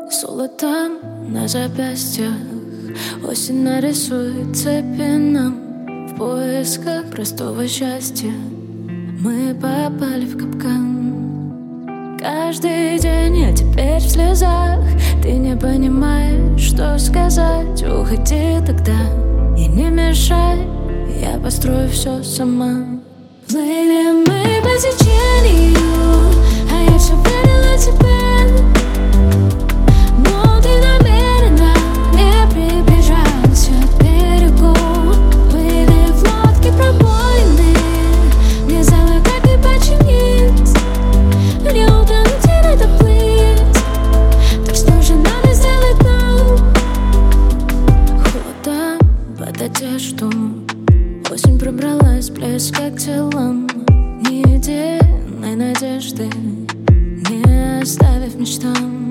Золото на запястьях, осень нарисует цепи нам. В поисках простого счастья мы попали в капкан. Каждый день я теперь в слезах. Ты не понимаешь, что сказать. Уходи тогда и не мешай, я построю все сама. Плыли мы по течению, а я все верила тебе. Но ты намеренно не приближался к берегу. Были в лодке пробоины, не знала, как и починить. Не утонуть и не доплыть, так что же надо сделать нам? Холода под одежду, осень пробралась близко к телам. Ни единой надежды, не оставив мечтам.